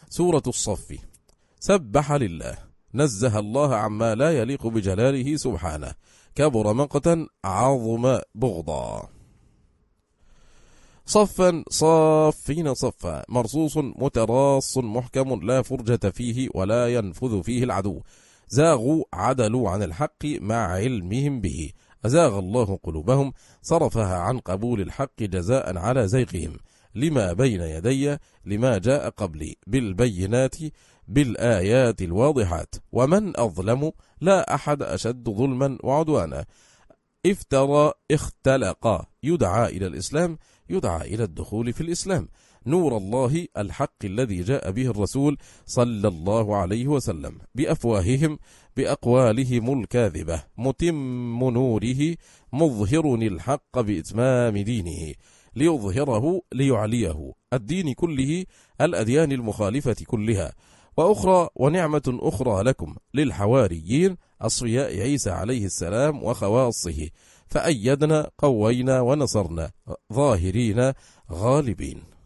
سورة الصف. سبح لله، نزه الله عما لا يليق بجلاله سبحانه، كبر مقتا عظم بغضا. صفا صافين صفا، مرصوص متراص محكم لا فرجة فيه ولا ينفذ فيه العدو. زاغوا عدلوا عن الحق مع علمهم به، أزاغ الله قلوبهم صرفها عن قبول الحق جزاء على زيغهم، لما بين يدي لما جاء قبلي بالبينات بالآيات الواضحات. ومن أظلم، لا أحد أشد ظلما وعدوانا. افترى اختلق، يدعى إلى الإسلام، يدعى إلى الدخول في الإسلام. نور الله الحق الذي جاء به الرسول صلى الله عليه وسلم بأفواههم بأقوالهم الكاذبة، متم نوره مظهر الحق بإتمام دينه، ليظهره ليعليه الدين كله، الأديان المخالفة كلها. وأخرى ونعمة أخرى لكم للحواريين أصفياء عيسى عليه السلام وخواصه، فأيدنا قوينا ونصرنا ظاهرين غالبين.